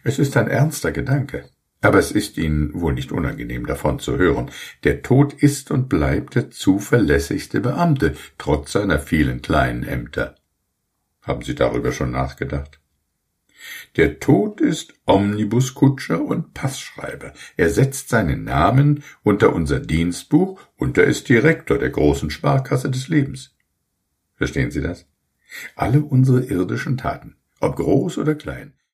Es ist ein ernster Gedanke, aber es ist Ihnen wohl nicht unangenehm, davon zu hören. Der Tod ist und bleibt der zuverlässigste Beamte, trotz seiner vielen kleinen Ämter. Haben Sie darüber schon nachgedacht? Der Tod ist Omnibuskutscher und Passschreiber. Er setzt seinen Namen unter unser Dienstbuch und er ist Direktor der großen Sparkasse des Lebens. Verstehen Sie das? Alle unsere irdischen Taten, ob groß oder klein,